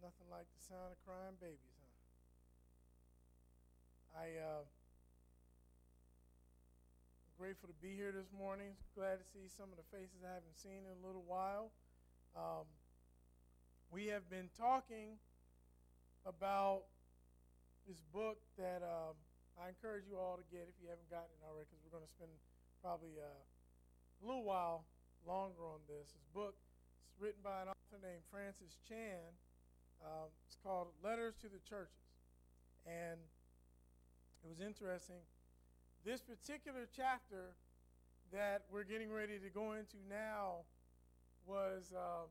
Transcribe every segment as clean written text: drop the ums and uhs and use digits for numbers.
Nothing like the sound of crying babies, huh? I'm grateful to be here this morning. Glad to see some of the faces I haven't seen in a little while. We have been talking about this book that I encourage you all to get if you haven't gotten it already, because we're going to spend probably a little while longer on this. This book is written by an author named Francis Chan. It's called Letters to the Churches. And it was interesting. This particular chapter that we're getting ready to go into now was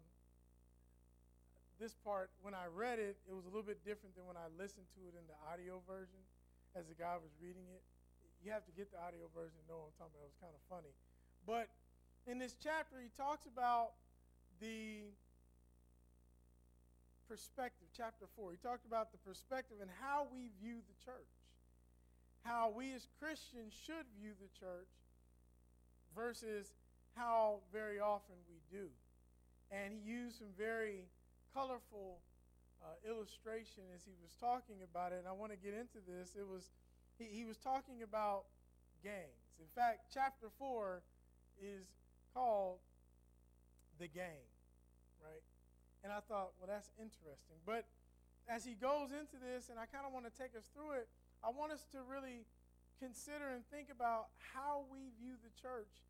this part. When I read it, it was a little bit different than when I listened to it in the audio version as the guy was reading it. You have to get the audio version to know what I'm talking about. It was kind of funny. But in this chapter, he talks about the perspective, chapter 4. He talked about the perspective and how we view the church, how we as Christians should view the church versus how very often we do. And he used some very colorful illustration as he was talking about it, and I want to get into this. He was talking about gangs. In fact, chapter 4 is called The Gang, right? And I thought, well, that's interesting. But as he goes into this, and I kind of want to take us through it, I want us to really consider and think about how we view the church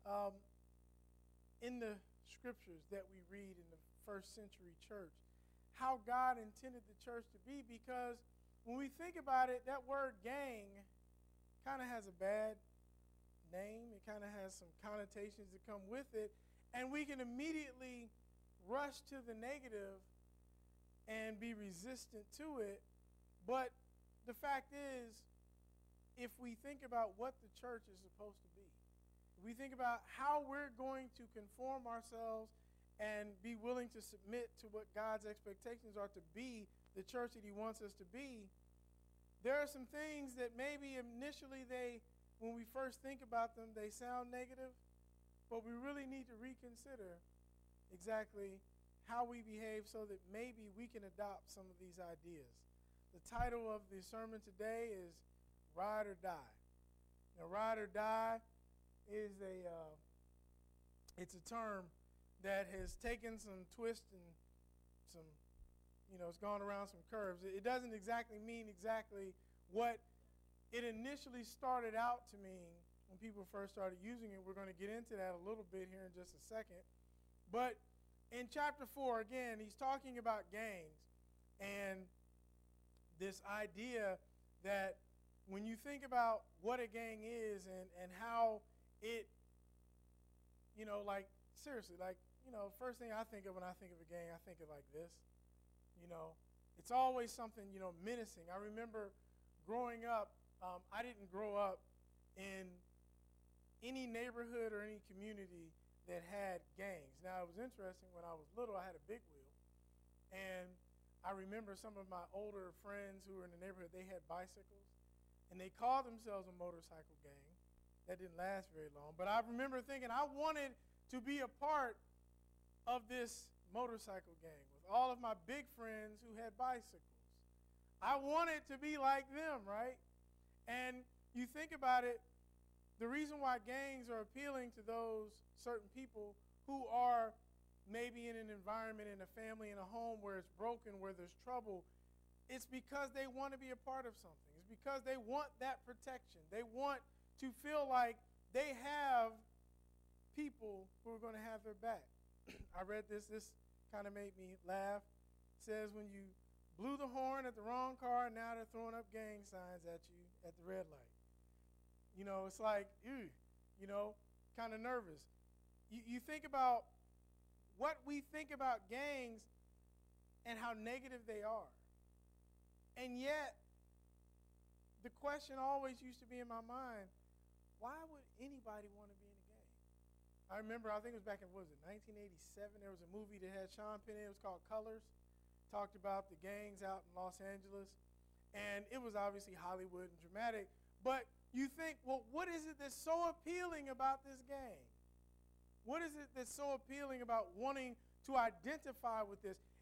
in the scriptures that we read in the first century church, how God intended the church to be, because when we think about it, that word gang kind of has a bad name. It kind of has some connotations that come with it, and we can immediately rush to the negative and be resistant to it. But the fact is, if we think about what the church is supposed to be, if we think about how we're going to conform ourselves and be willing to submit to what God's expectations are to be the church that he wants us to be, there are some things that maybe initially when we first think about them, they sound negative, but we really need to reconsider exactly how we behave so that maybe we can adopt some of these ideas. The title of the sermon today is Ride or Die. Now, ride or die is it's a term that has taken some twist and some, it's gone around some curves. It doesn't exactly mean exactly what it initially started out to mean when people first started using it. We're going to get into that a little bit here in just a second. But in chapter 4, again, he's talking about gangs and this idea that when you think about what a gang is and how it, seriously, first thing I think of when I think of a gang, I think of like this. It's always something, menacing. I remember growing up, I didn't grow up in any neighborhood or any community that had gangs. Now, it was interesting. When I was little, I had a big wheel. And I remember some of my older friends who were in the neighborhood, they had bicycles. And they called themselves a motorcycle gang. That didn't last very long. But I remember thinking I wanted to be a part of this motorcycle gang with all of my big friends who had bicycles. I wanted to be like them, right? And you think about it, the reason why gangs are appealing to those certain people who are maybe in an environment, in a family, in a home where it's broken, where there's trouble, it's because they want to be a part of something. It's because they want that protection. They want to feel like they have people who are going to have their back. I read this kind of made me laugh. It says, when you blew the horn at the wrong car, now they're throwing up gang signs at you at the red light. It's like, kind of nervous. You think about what we think about gangs and how negative they are. And yet, the question always used to be in my mind, why would anybody want to be in a gang? I remember, I think it was back in, 1987, there was a movie that had Sean Penn in it. It was called Colors. Talked about the gangs out in Los Angeles. And it was obviously Hollywood and dramatic. But you think, well, what is it that's so appealing about this gang? What is it that's so appealing about wanting to identify with this?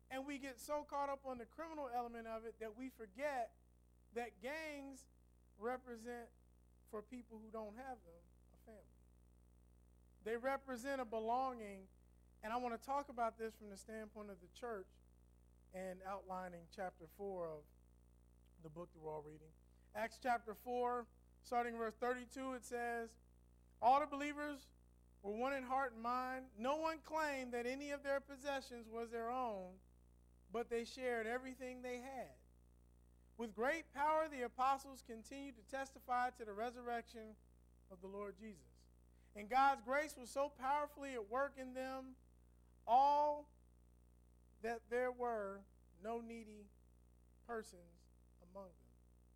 And we get so caught up on the criminal element of it that we forget that gangs represent, for people who don't have them, a family. They represent a belonging, and I want to talk about this from the standpoint of the church and outlining chapter 4 of the book that we're all reading. Acts chapter 4, starting verse 32, it says, all the believers were one in heart and mind. No one claimed that any of their possessions was their own, but they shared everything they had. With great power, the apostles continued to testify to the resurrection of the Lord Jesus. And God's grace was so powerfully at work in them all that there were no needy persons among them.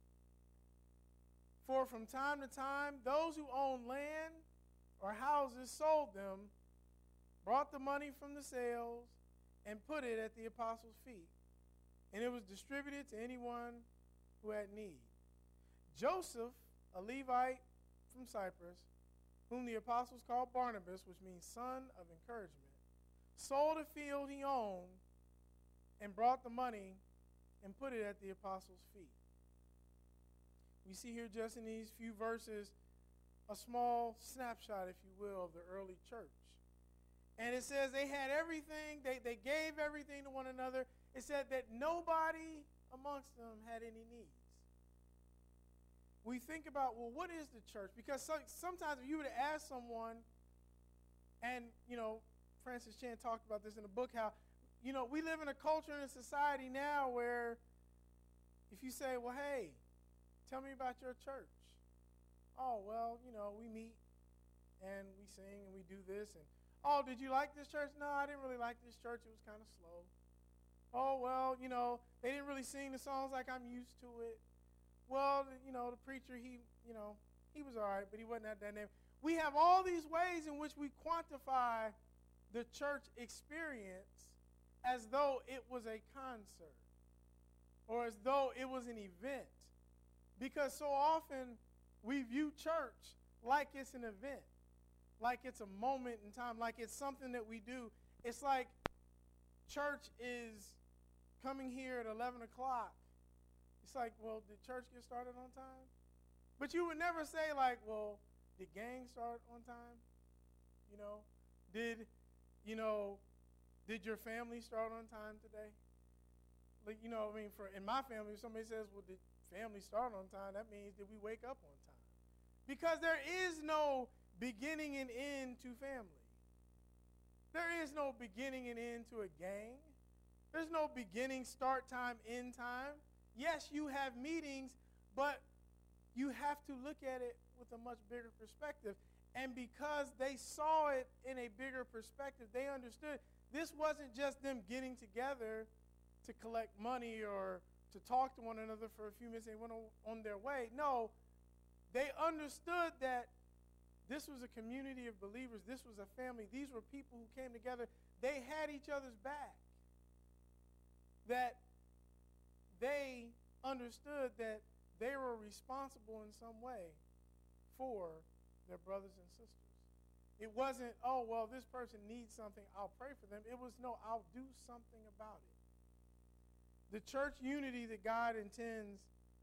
For from time to time, those who owned land or houses sold them, brought the money from the sales, and put it at the apostles' feet. And it was distributed to anyone who had need. Joseph, a Levite from Cyprus, whom the apostles called Barnabas, which means son of encouragement, sold a field he owned and brought the money and put it at the apostles' feet. We see here just in these few verses a small snapshot, if you will, of the early church. And it says they had everything, they gave everything to one another. It said that nobody amongst them had any needs. We think about, well, what is the church? Because sometimes if you were to ask someone, and, Francis Chan talked about this in the book, how, we live in a culture and a society now where if you say, well, hey, tell me about your church. Oh, well, we meet and we sing and we do this. And, oh, did you like this church? No, I didn't really like this church. It was kind of slow. Oh, well, they didn't really sing the songs like I'm used to it. Well, the preacher, he was all right, but he wasn't at that name. We have all these ways in which we quantify the church experience as though it was a concert or as though it was an event. Because so often we view church like it's an event, like it's a moment in time, like it's something that we do. It's like church is coming here at 11 o'clock. It's like, well, did church get started on time? But you would never say, like, well, did gang start on time? Did your family start on time today? Like, in my family, if somebody says, well, did family start on time, that means did we wake up on time? Because there is no beginning and end to family. There is no beginning and end to a gang. There's no beginning, start time, end time. Yes, you have meetings, but you have to look at it with a much bigger perspective. And because they saw it in a bigger perspective, they understood this wasn't just them getting together to collect money or to talk to one another for a few minutes and went on their way. No, they understood that this was a community of believers. This was a family. These were people who came together. They had each other's back. That they understood that they were responsible in some way for their brothers and sisters. It wasn't, oh, well, this person needs something, I'll pray for them. It was, no, I'll do something about it. The church unity that God intends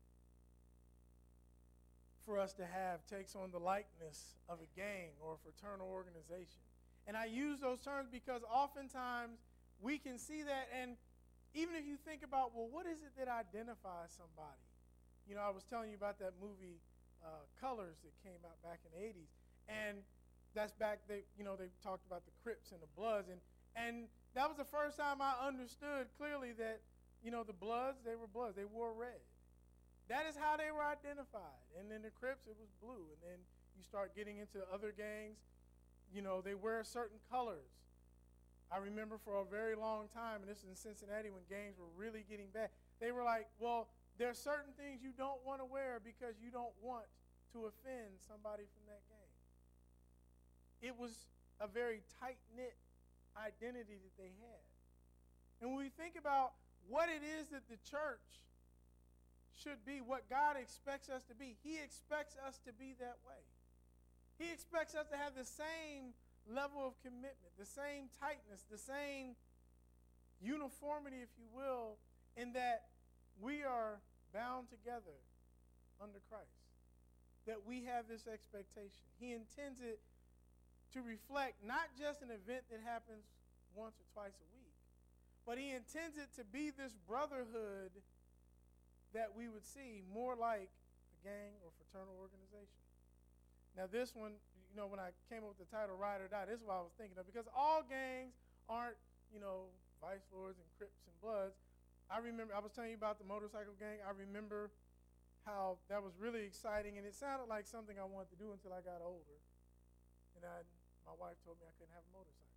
for us to have takes on the likeness of a gang or a fraternal organization. And I use those terms because oftentimes we can see that, and even if you think about, well, what is it that identifies somebody? I was telling you about that movie Colors that came out back in the 80s. And that's back, they talked about the Crips and the Bloods. And that was the first time I understood clearly that, the Bloods, they were Bloods. They wore red. That is how they were identified. And then the Crips, it was blue. And then you start getting into other gangs, they wear certain colors. I remember for a very long time, and this is in Cincinnati when gangs were really getting bad, they were like, well, there are certain things you don't want to wear because you don't want to offend somebody from that gang. It was a very tight-knit identity that they had. And when we think about what it is that the church should be, what God expects us to be, He expects us to be that way. He expects us to have the same level of commitment, the same tightness, the same uniformity, if you will, in that we are bound together under Christ, that we have this expectation. He intends it to reflect not just an event that happens once or twice a week, but he intends it to be this brotherhood that we would see more like a gang or fraternal organization. Now this one, when I came up with the title Ride or Die, this is what I was thinking of, because all gangs aren't, Vice Lords and Crips and Bloods. I remember, I was telling you about the motorcycle gang. I remember how that was really exciting, and it sounded like something I wanted to do until I got older. And my wife told me I couldn't have a motorcycle.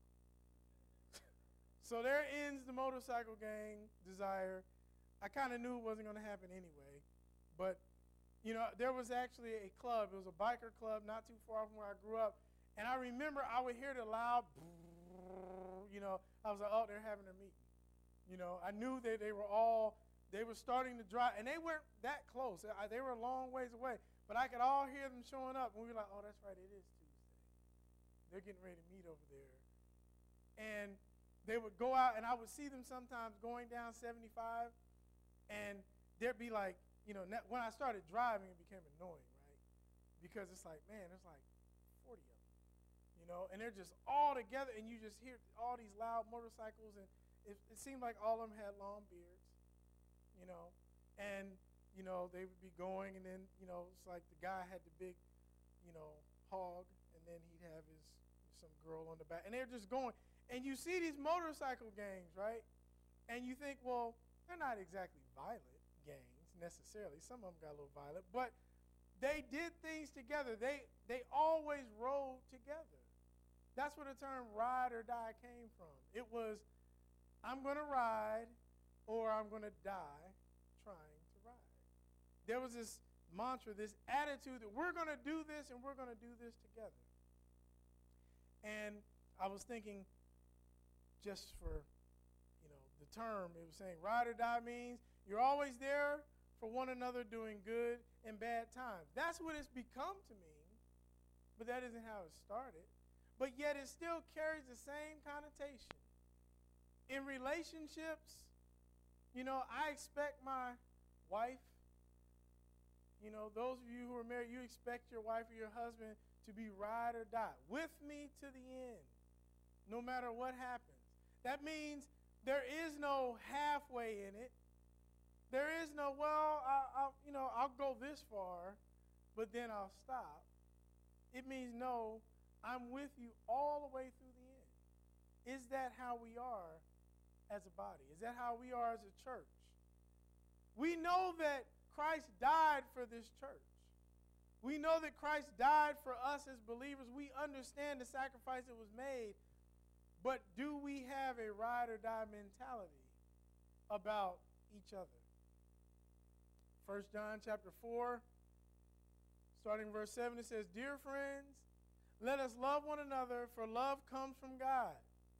So there ends the motorcycle gang desire. I kind of knew it wasn't going to happen anyway. But, there was actually a club. It was a biker club not too far from where I grew up. And I remember I would hear the loud, I was like, oh, they're having a meeting. I knew that they were starting to drive, and they weren't that close. They were a long ways away. But I could all hear them showing up, and we were like, oh, that's right, it is Tuesday. They're getting ready to meet over there. And they would go out, and I would see them sometimes going down 75, and there'd be like, when I started driving, it became annoying, right? Because it's like, man, there's like 40 of them, and they're just all together, and you just hear all these loud motorcycles, and it seemed like all of them had long beards, and, they would be going, and then, it's like the guy had the big, hog, and then he'd have some girl on the back, and they're just going. And you see these motorcycle gangs, right? And you think, well, they're not exactly violent gangs necessarily. Some of them got a little violent, but they did things together. They always rode together. That's where the term ride or die came from. It was, I'm going to ride or I'm going to die trying to ride. There was this mantra, this attitude that we're going to do this and we're going to do this together. And I was thinking, just for, the term, it was saying ride or die means you're always there for one another doing good and bad times. That's what it's become to mean, but that isn't how it started. But yet it still carries the same connotation. In relationships, I expect my wife, those of you who are married, you expect your wife or your husband to be ride or die, with me to the end, no matter what happens. That means there is no halfway in it. There is no, I'll go this far, but then I'll stop. It means, no, I'm with you all the way through the end. Is that how we are as a body? Is that how we are as a church? We know that Christ died for this church. We know that Christ died for us as believers. We understand the sacrifice that was made. But do we have a ride or die mentality about each other? 1 John chapter 4, starting verse 7, it says, Dear friends, let us love one another, for love comes from God.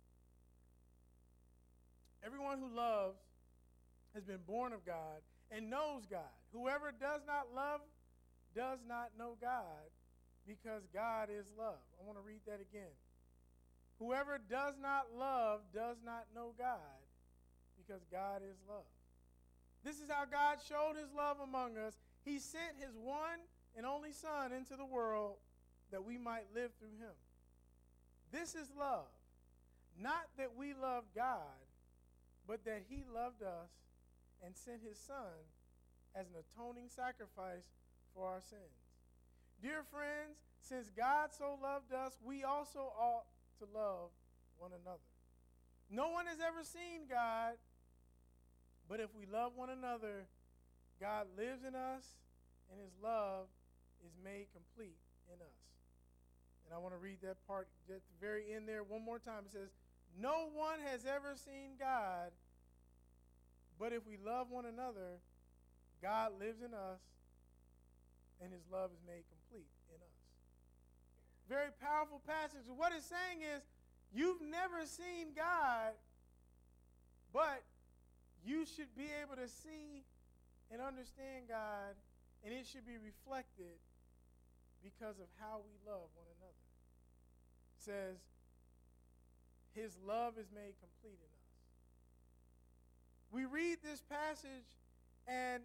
Everyone who loves has been born of God and knows God. Whoever does not love does not know God, because God is love. I want to read that again. Whoever does not love does not know God, because God is love. This is how God showed his love among us. He sent his one and only Son into the world that we might live through him. This is love. Not that we loved God, but that he loved us and sent his Son as an atoning sacrifice for our sins. Dear friends, since God so loved us, we also ought to love one another. No one has ever seen God, but if we love one another, God lives in us, and his love is made complete in us. And I want to read that part at the very end there one more time. It says, no one has ever seen God, but if we love one another, God lives in us, and his love is made complete in us. Very powerful passage. What it's saying is, you've never seen God, but you should be able to see and understand God, and it should be reflected because of how we love one another. It says, his love is made complete in us. this passage, and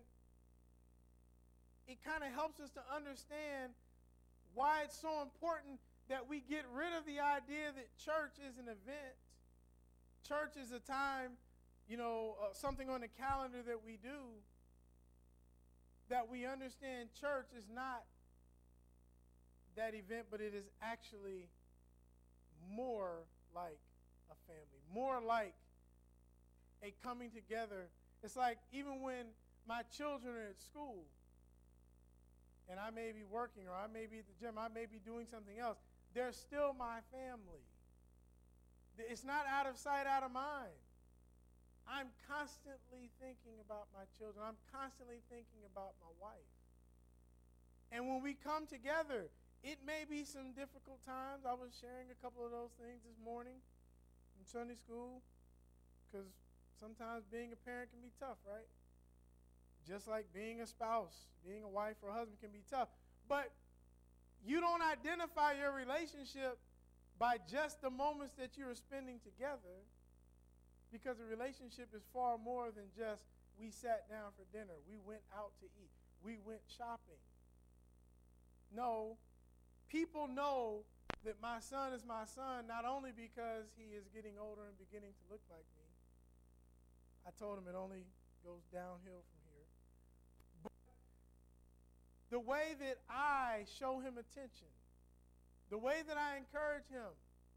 it kind of helps us to understand why it's so important that we get rid of the idea that church is an event. Church is a time, something on the calendar that we do, that we understand church is not that event, but it is actually more like a family, more like a coming together. It's like even when my children are at school and I may be working, or I may be at the gym, I may be doing something else, they're still my family. It's not out of sight, out of mind. I'm constantly thinking about my children. I'm constantly thinking about my wife. And when we come together, it may be some difficult times. I was sharing a couple of those things this morning in Sunday school, because sometimes being a parent can be tough, right? Just like being a spouse, being a wife or a husband can be tough. But you don't identify your relationship by just the moments that you are spending together, because a relationship is far more than just we sat down for dinner, we went out to eat, we went shopping. No, people know that my son is my son not only because he is getting older and beginning to look like me. I told him it only goes downhill from here. But the way that I show him attention, the way that I encourage him,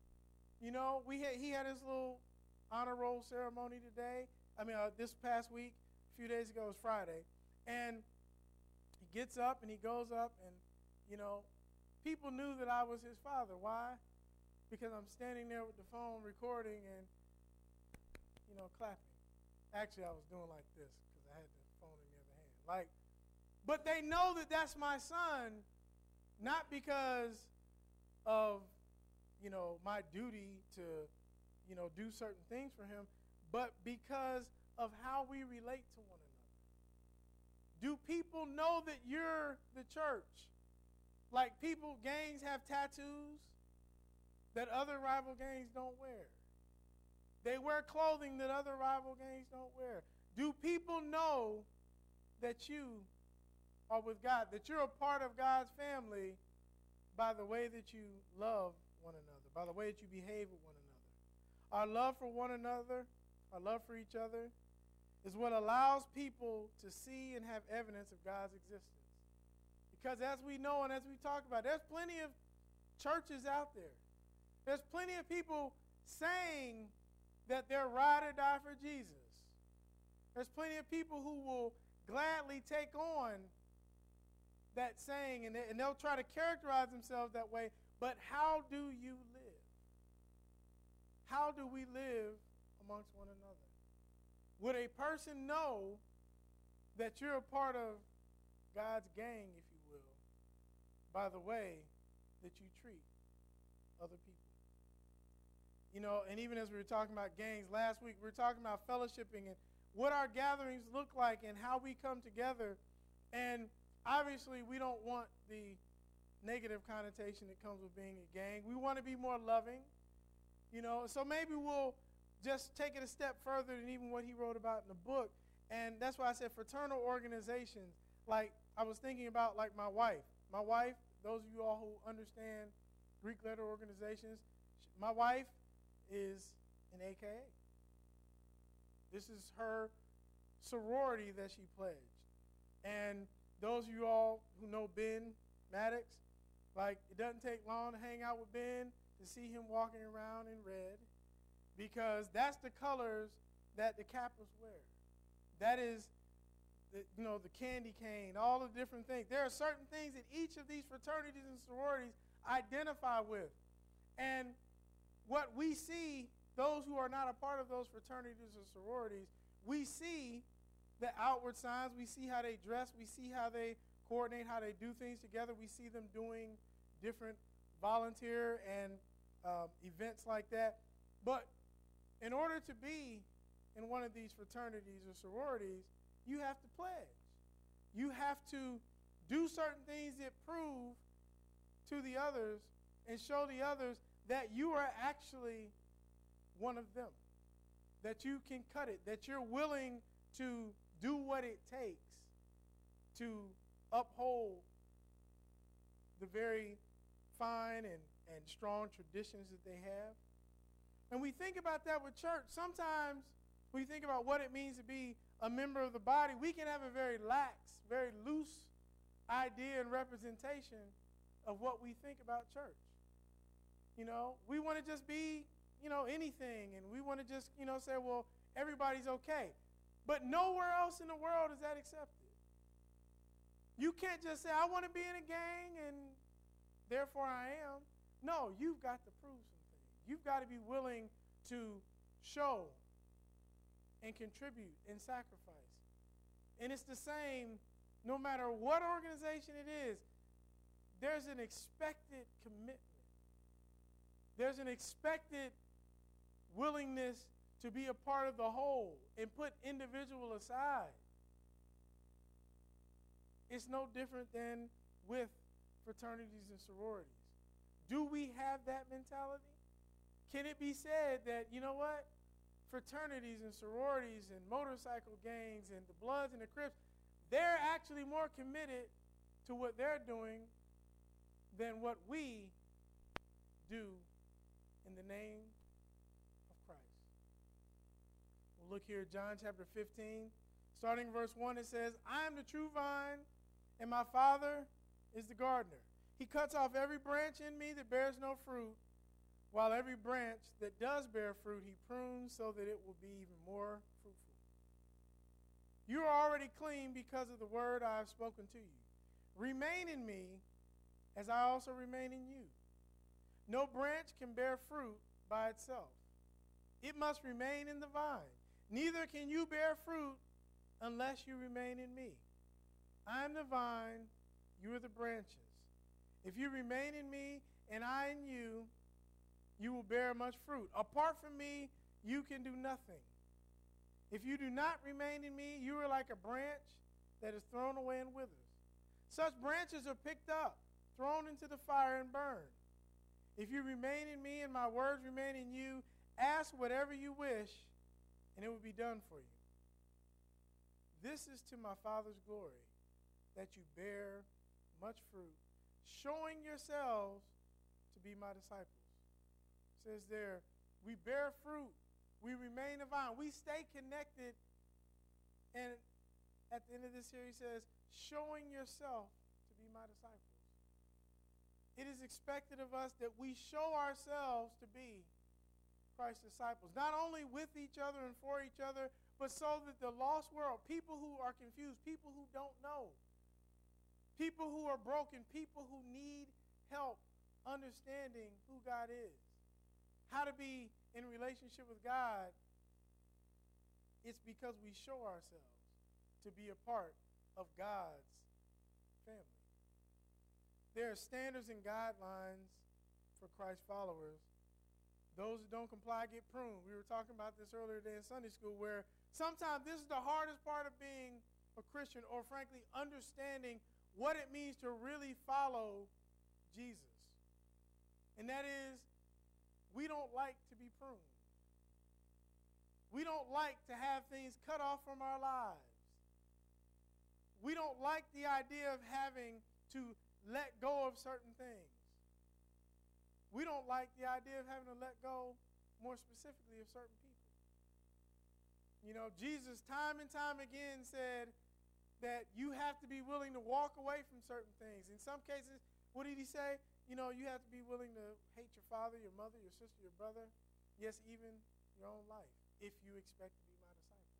he had his little honor roll ceremony today. This past week, a few days ago, it was Friday. And he gets up and he goes up and, people knew that I was his father. Why? Because I'm standing there with the phone recording and, clapping. Actually, I was doing like this because I had the phone in the other hand. But they know that that's my son, not because of, my duty to, do certain things for him, but because of how we relate to one another. Do people know that you're the church? Like gangs have tattoos that other rival gangs don't wear. They wear clothing that other rival gangs don't wear. Do people know that you are with God, that you're a part of God's family by the way that you love one another, by the way that you behave with one another? Our love for one another, our love for each other, is what allows people to see and have evidence of God's existence. Because as we know and as we talk about, there's plenty of churches out there. There's plenty of people saying that they're ride or die for Jesus. There's plenty of people who will gladly take on that saying, and they'll try to characterize themselves that way. But how do you live? How do we live amongst one another? Would a person know that you're a part of God's gang, if you will, by the way that you treat other people? And even as we were talking about gangs last week, we were talking about fellowshipping and what our gatherings look like and how we come together. And obviously, we don't want the negative connotation that comes with being a gang. We want to be more loving, So maybe we'll just take it a step further than even what he wrote about in the book. And that's why I said fraternal organizations. Like, I was thinking about, like, my wife. My wife, those of you all who understand Greek letter organizations, my wife is an AKA. This is her sorority that she pledged. And those of you all who know Ben Maddox, it doesn't take long to hang out with Ben to see him walking around in red, because that's the colors that the Kappas wear. That is, the candy cane, all the different things. There are certain things that each of these fraternities and sororities identify with. And what we see, those who are not a part of those fraternities or sororities, we see the outward signs. We see how they dress. We see how they coordinate, how they do things together. We see them doing different volunteer and events like that. But in order to be in one of these fraternities or sororities, you have to pledge. You have to do certain things that prove to the others and show the others that you are actually one of them, that you can cut it, that you're willing to do what it takes to uphold the very fine and strong traditions that they have. And we think about that with church. Sometimes we think about what it means to be a member of the body. We can have a very lax, very loose idea and representation of what we think about church. We want to just be, anything, and we want to just, say, well, everybody's okay. But nowhere else in the world is that accepted. You can't just say, I want to be in a gang, and therefore I am. No, you've got to prove something. You've got to be willing to show and contribute and sacrifice. And it's the same no matter what organization it is. There's an expected commitment. There's an expected willingness to be a part of the whole and put individual aside. It's no different than with fraternities and sororities. Do we have that mentality? Can it be said that, fraternities and sororities and motorcycle gangs and the Bloods and the Crips, they're actually more committed to what they're doing than what we do in the name of Christ? We'll look here at John chapter 15. Starting verse 1, it says, I am the true vine, and my Father is the gardener. He cuts off every branch in me that bears no fruit, while every branch that does bear fruit he prunes so that it will be even more fruitful. You are already clean because of the word I have spoken to you. Remain in me as I also remain in you. No branch can bear fruit by itself. It must remain in the vine. Neither can you bear fruit unless you remain in me. I am the vine, you are the branches. If you remain in me and I in you, you will bear much fruit. Apart from me, you can do nothing. If you do not remain in me, you are like a branch that is thrown away and withers. Such branches are picked up, thrown into the fire, and burned. If you remain in me and my words remain in you, ask whatever you wish, and it will be done for you. This is to my Father's glory, that you bear much fruit, showing yourselves to be my disciples. It says there, we bear fruit, we remain a vine, we stay connected, and at the end of this here he says, showing yourself to be my disciples. It is expected of us that we show ourselves to be Christ's disciples, not only with each other and for each other, but so that the lost world, people who are confused, people who don't know, people who are broken, people who need help understanding who God is, how to be in relationship with God, it's because we show ourselves to be a part of God's family. There are standards and guidelines for Christ followers. Those who don't comply get pruned. We were talking about this earlier today in Sunday school, where sometimes this is the hardest part of being a Christian, or frankly, understanding what it means to really follow Jesus. And that is, we don't like to be pruned. We don't like to have things cut off from our lives. We don't like the idea of having to let go of certain things. We don't like the idea of having to let go, more specifically, of certain people. Jesus time and time again said that you have to be willing to walk away from certain things. In some cases, what did he say? You have to be willing to hate your father, your mother, your sister, your brother, yes, even your own life, if you expect to be my disciple.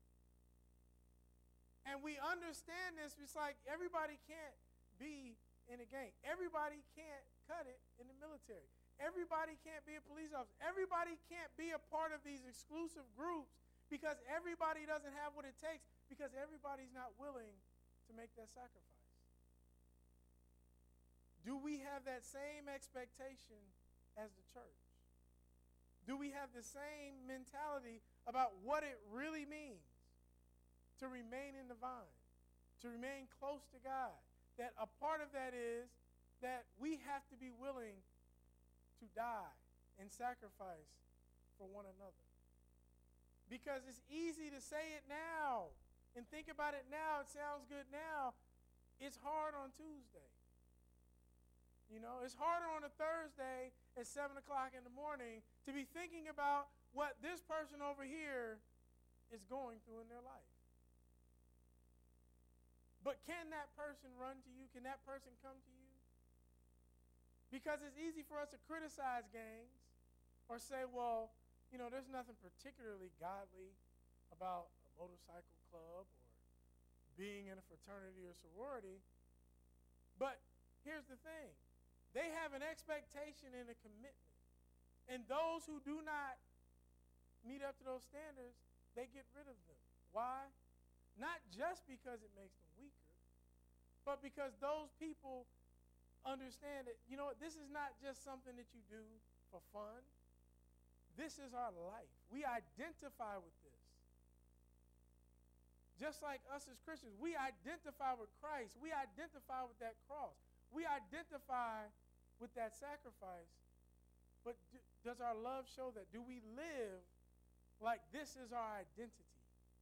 And we understand this. It's like everybody can't be in a gang. Everybody can't cut it in the military. Everybody can't be a police officer. Everybody can't be a part of these exclusive groups because everybody doesn't have what it takes, because everybody's not willing to make that sacrifice. Do we have that same expectation as the church? Do we have the same mentality about what it really means to remain in the vine, to remain close to God? That a part of that is that we have to be willing to die and sacrifice for one another. Because it's easy to say it now and think about it now. It sounds good now. It's hard on Tuesday. You know, it's harder on a Thursday at 7 o'clock in the morning to be thinking about what this person over here is going through in their life. But can that person run to you? Can that person come to you? Because it's easy for us to criticize gangs or say, well, you know, there's nothing particularly godly about a motorcycle club or being in a fraternity or sorority. But here's the thing. They have an expectation and a commitment. And those who do not meet up to those standards, they get rid of them. Why? Not just because it makes them weaker, but because those people understand that, you know what, this is not just something that you do for fun. This is our life. We identify with this. Just like us as Christians, we identify with Christ. We identify with that cross. We identify with that sacrifice. But does our love show that? Do we live like this is our identity?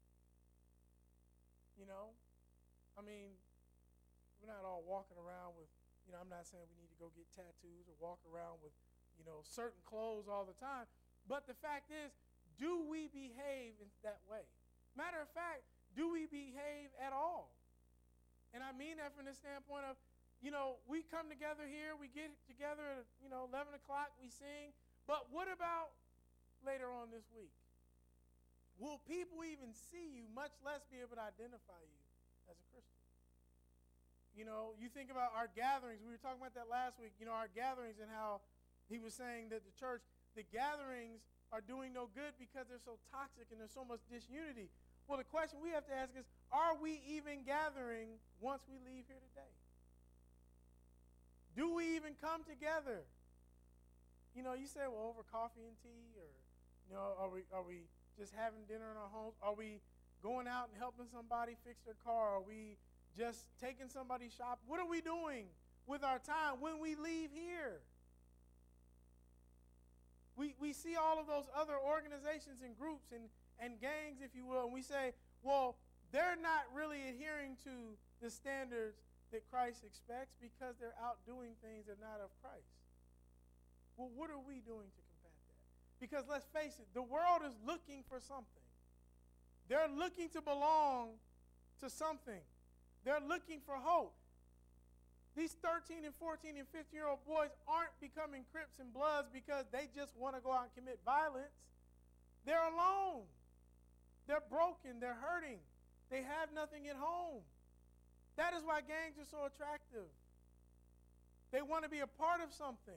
You know? I mean, we're not all walking around with, you know, I'm not saying we need to go get tattoos or walk around with, you know, certain clothes all the time. But the fact is, do we behave in that way? Matter of fact, do we behave at all? And I mean that from the standpoint of, you know, we come together here, we get together at, 11 o'clock, we sing. But what about later on this week? Will people even see you, much less be able to identify you as a Christian? You know, you think about our gatherings. We were talking about that last week, you know, our gatherings and how he was saying that the gatherings are doing no good because they're so toxic and there's so much disunity. Well, the question we have to ask is, are we even gathering once we leave here today? Do we even come together? You know, you say, well, over coffee and tea, or, you know, are we just having dinner in our homes? Are we going out and helping somebody fix their car? Are we just taking somebody shopping? What are we doing with our time when we leave here? We see all of those other organizations and groups and gangs, if you will, and we say, well, they're not really adhering to the standards that Christ expects because they're out doing things that are not of Christ. Well, what are we doing to combat that? Because let's face it, the world is looking for something. They're looking to belong to something. They're looking for hope. These 13 and 14 and 15-year-old boys aren't becoming Crips and Bloods because they just want to go out and commit violence. They're alone. They're broken. They're hurting. They have nothing at home. That is why gangs are so attractive. They want to be a part of something.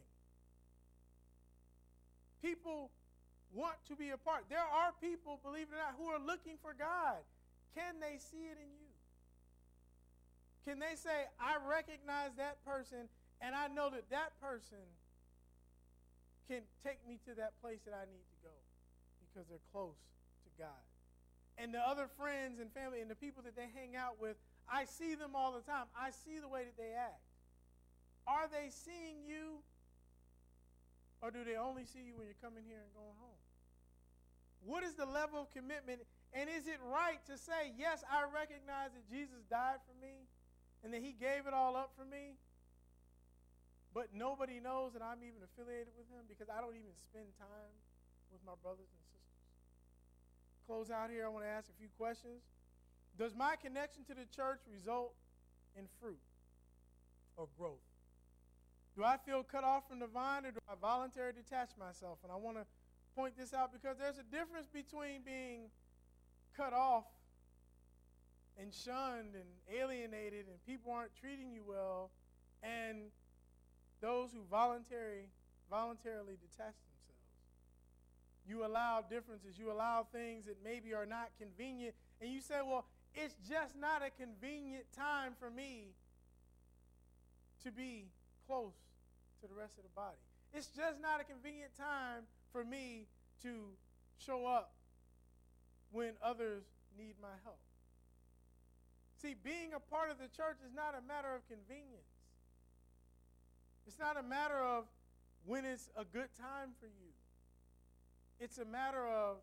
People want to be a part. There are people, believe it or not, who are looking for God. Can they see it in you? Can they say, I recognize that person, and I know that that person can take me to that place that I need to go because they're close to God. And the other friends and family and the people that they hang out with, I see them all the time. I see the way that they act. Are they seeing you, or do they only see you when you're coming here and going home? What is the level of commitment? And is it right to say, yes, I recognize that Jesus died for me and that he gave it all up for me, but nobody knows that I'm even affiliated with him because I don't even spend time with my brothers and sisters? Close out here, I want to ask a few questions. Does my connection to the church result in fruit or growth? Do I feel cut off from the vine, or do I voluntarily detach myself? And I want to point this out because there's a difference between being cut off and shunned and alienated and people aren't treating you well, and those who voluntarily detach themselves. You allow differences. You allow things that maybe are not convenient, and you say, well, it's just not a convenient time for me to be close to the rest of the body. It's just not a convenient time for me to show up when others need my help. See, being a part of the church is not a matter of convenience. It's not a matter of when it's a good time for you. It's a matter of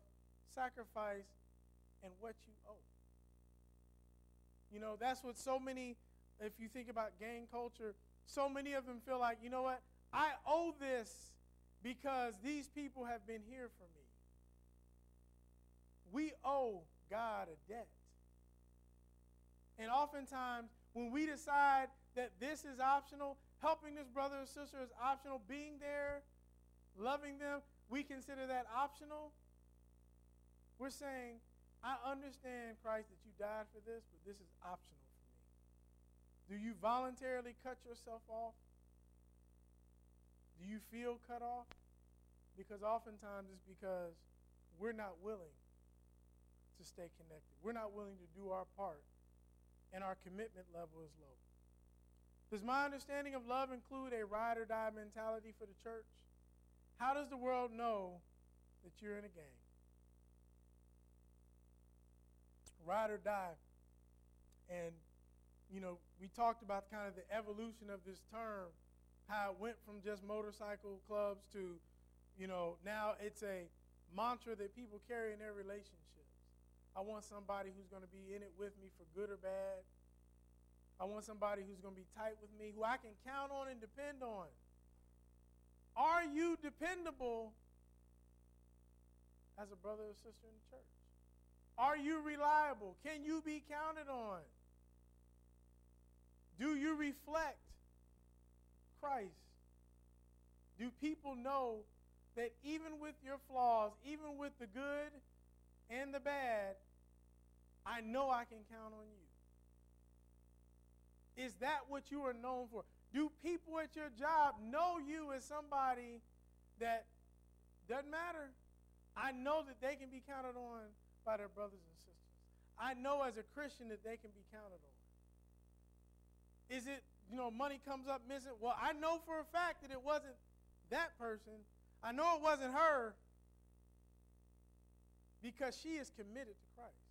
sacrifice and what you owe. You know, that's what so many, if you think about gang culture, so many of them feel like, you know what, I owe this because these people have been here for me. We owe God a debt. And oftentimes, when we decide that this is optional, helping this brother or sister is optional, being there, loving them, we consider that optional. We're saying, I understand, Christ, that you died for this, but this is optional for me. Do you voluntarily cut yourself off? Do you feel cut off? Because oftentimes it's because we're not willing to stay connected. We're not willing to do our part, and our commitment level is low. Does my understanding of love include a ride-or-die mentality for the church? How does the world know that you're in a gang? Ride or die. And, you know, we talked about kind of the evolution of this term, how it went from just motorcycle clubs to, you know, now it's a mantra that people carry in their relationships. I want somebody who's going to be in it with me for good or bad. I want somebody who's going to be tight with me, who I can count on and depend on. Are you dependable as a brother or sister in the church? Are you reliable? Can you be counted on? Do you reflect Christ? Do people know that even with your flaws, even with the good and the bad, I know I can count on you? Is that what you are known for? Do people at your job know you as somebody that doesn't matter? I know that they can be counted on by their brothers and sisters. I know as a Christian that they can be counted on. Is it, you know, money comes up missing? Well, I know for a fact that it wasn't that person. I know it wasn't her because she is committed to Christ.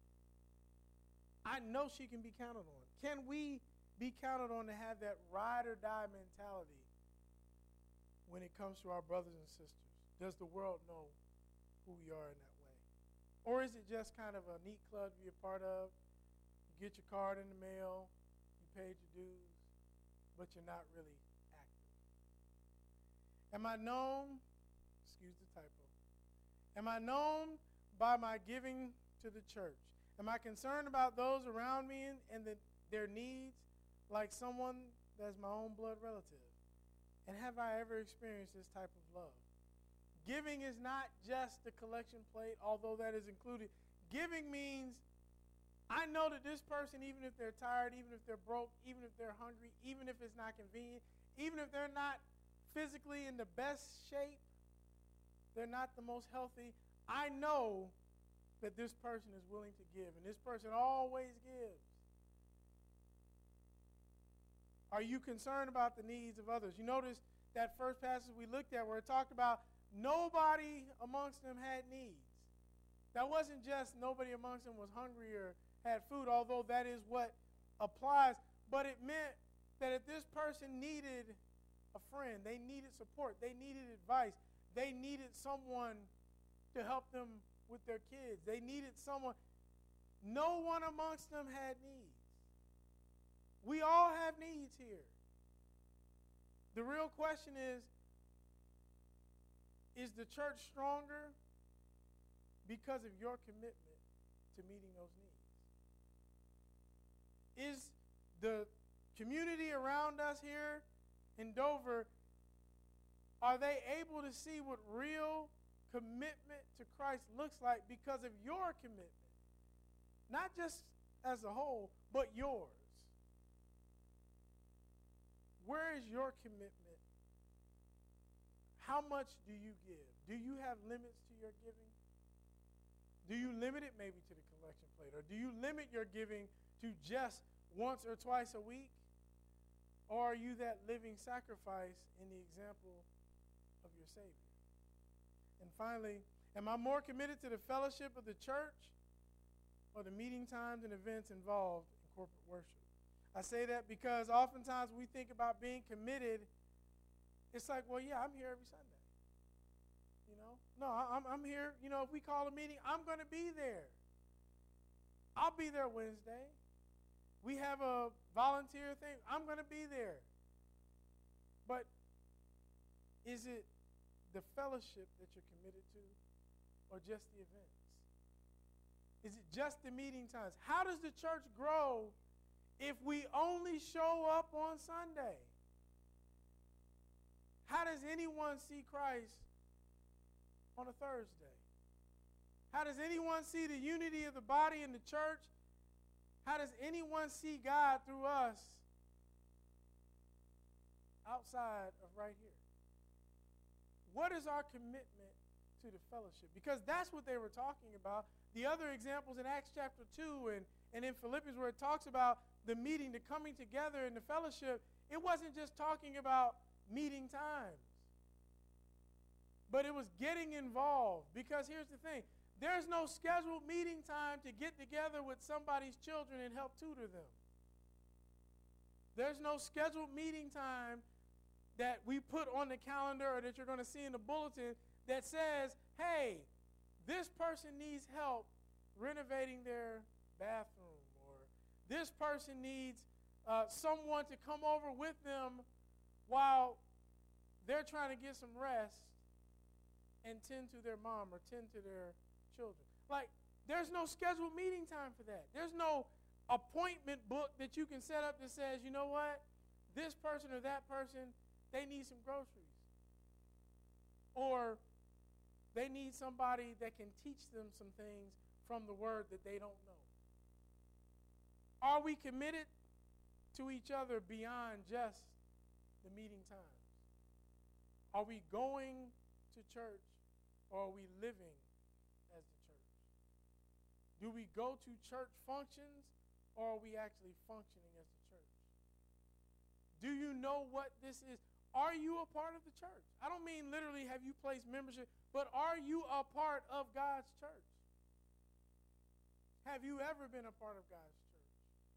I know she can be counted on. Can we be counted on to have that ride or die mentality when it comes to our brothers and sisters? Does the world know who we are in that way? Or is it just kind of a neat club to be a part of? You get your card in the mail, you paid your dues, but you're not really active. Am I known, excuse the typo, am I known by my giving to the church? Am I concerned about those around me and their needs like someone that's my own blood relative? And have I ever experienced this type of love? Giving is not just the collection plate, although that is included. Giving means I know that this person, even if they're tired, even if they're broke, even if they're hungry, even if it's not convenient, even if they're not physically in the best shape, they're not the most healthy, I know that this person is willing to give, and this person always gives. Are you concerned about the needs of others? You notice that first passage we looked at where it talked about nobody amongst them had needs. That wasn't just nobody amongst them was hungry or had food, although that is what applies, but it meant that if this person needed a friend, they needed support, they needed advice, they needed someone to help them with their kids, they needed someone. No one amongst them had needs. We all have needs here. The real question is the church stronger because of your commitment to meeting those needs? Is the community around us here in Dover, are they able to see what real commitment to Christ looks like because of your commitment? Not just as a whole, but yours. Where is your commitment? How much do you give? Do you have limits to your giving? Do you limit it maybe to the collection plate? Or do you limit your giving to just once or twice a week? Or are you that living sacrifice in the example of your Savior? And finally, am I more committed to the fellowship of the church or the meeting times and events involved in corporate worship? I say that because oftentimes we think about being committed. It's like, well, yeah, I'm here every Sunday. You know? No, I'm here. You know, if we call a meeting, I'm going to be there. I'll be there Wednesday. We have a volunteer thing. I'm going to be there. But is it the fellowship that you're committed to or just the events? Is it just the meeting times? How does the church grow if we only show up on Sunday? How does anyone see Christ on a Thursday? How does anyone see the unity of the body in the church? How does anyone see God through us outside of right here? What is our commitment to the fellowship? Because that's what they were talking about. The other examples in Acts chapter 2 and in Philippians where it talks about the meeting, the coming together and the fellowship, it wasn't just talking about meeting times. But it was getting involved. Because here's the thing. There's no scheduled meeting time to get together with somebody's children and help tutor them. There's no scheduled meeting time that we put on the calendar or that you're going to see in the bulletin that says, hey, this person needs help renovating their bathroom, or this person needs someone to come over with them while they're trying to get some rest and tend to their mom or tend to their children. Like, there's no scheduled meeting time for that. There's no appointment book that you can set up that says, you know what, this person or that person, they need some groceries. Or they need somebody that can teach them some things from the word that they don't know. Are we committed to each other beyond just the meeting times? Are we going to church, or are we living as the church? Do we go to church functions, or are we actually functioning as the church? Do you know what this is? Are you a part of the church? I don't mean literally have you placed membership, but are you a part of God's church? Have you ever been a part of God's church?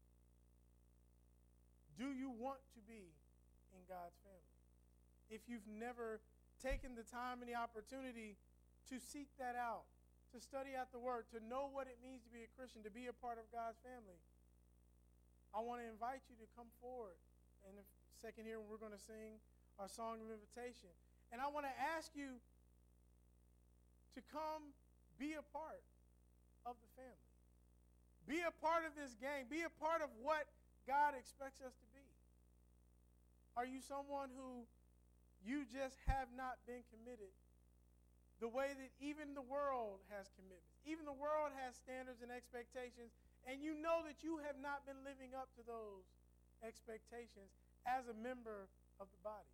Do you want to be in God's family? If you've never taken the time and the opportunity to seek that out, to study out the word, to know what it means to be a Christian, to be a part of God's family, I want to invite you to come forward. And the second here, we're going to sing our song of invitation. And I want to ask you to come be a part of the family. Be a part of this gang. Be a part of what God expects us to be. Are you someone who you just have not been committed the way that even the world has commitments? Even the world has standards and expectations, and you know that you have not been living up to those expectations as a member of the body.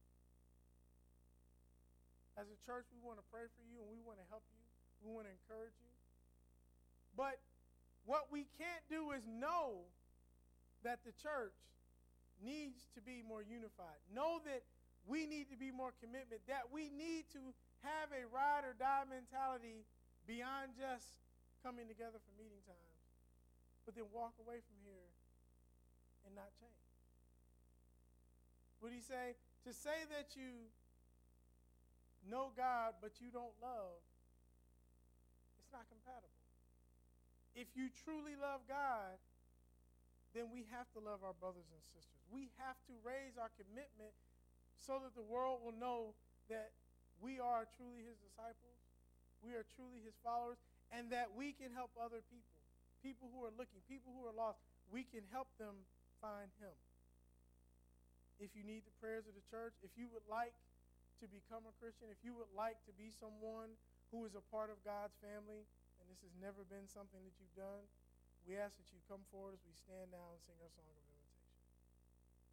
As a church, we want to pray for you, and we want to help you. We want to encourage you. But what we can't do is know that the church needs to be more unified. Know that we need to be more commitment, that we need to have a ride or die mentality beyond just coming together for meeting times, but then walk away from here and not change. What do you say? To say that you know God, but you don't love, it's not compatible. If you truly love God, then we have to love our brothers and sisters. We have to raise our commitment so that the world will know that we are truly his disciples, we are truly his followers, and that we can help other people, people who are looking, people who are lost. We can help them find him. If you need the prayers of the church, if you would like to become a Christian, if you would like to be someone who is a part of God's family, and this has never been something that you've done, we ask that you come forward as we stand now and sing our song of